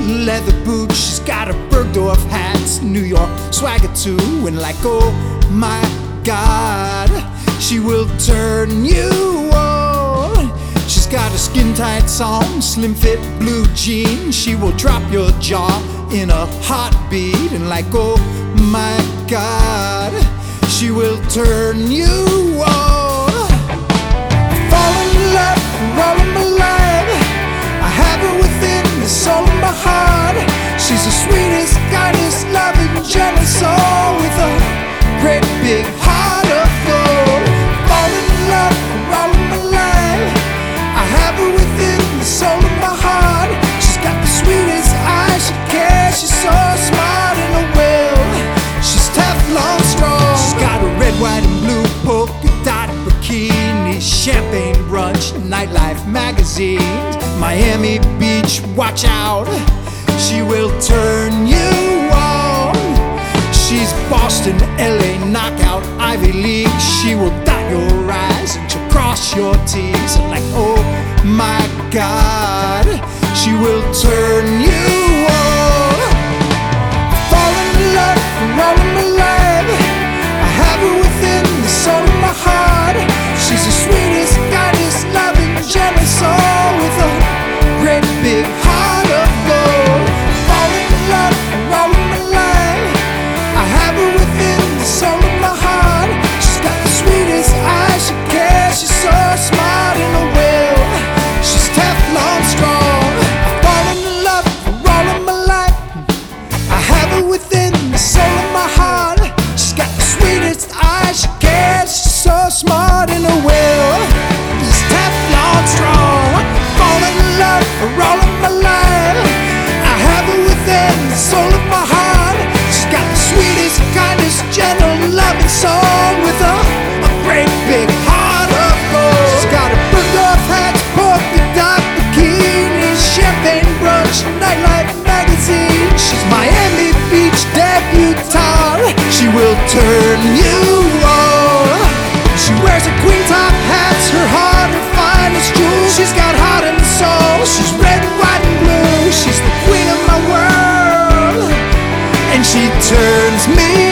leather boots. She's got a Bergdorf hat, New York swagger too. And like, oh my God, she will turn you on. She's got a skin-tight song, slim fit blue jeans. She will drop your jaw in a heartbeat. And like, oh my God, she will turn you on. Fall in love for all of my life. I have her within the soul of my heart. She's the sweetest, kindest, loving, gentle soul with a great big heart of gold. Fall in love for all of my life. I have her within the soul of my heart. She's got the sweetest eyes, she cares, she's so smart in a will. She's Teflon strong. She's got a red, white, and blue polka dot bikini, champagne brunch, nightlife magazines, Miami Beach, watch out, she will turn you on. She's Boston, LA, knockout, Ivy League. She will dot your I's and she'll cross your T's. And like, oh my God, she will turn you on. Fall in love for all of my life. I have her within the soul of my heart. She's the sweetest, kindest, loving, gentle soul with a great big heart of gold. Fall in love for all of my life. I have her within the soul of my heart. She's got the sweetest eyes, she cares, she's so smart in a will. She's Teflon strong. I've fallen in love for all of my life. I have her within the soul of my heart. She's got the sweetest eyes, she cares, she's so smart in a will. She's Teflon strong. Fallen in love for all of my life. I have her within the soul of my heart. She's got the sweetest, kindest, gentle, loving soul with a great big heart of gold. She's got a Bergdorf hat, polka dot bikini, champagne brunch, nightlife magazine. She's Miami Beach debutante. She will turn you on. She wears a queen top hat, her heart, her finest jewels. She's got heart and soul. She's red, white, and blue. She's the queen of my world, and she turns me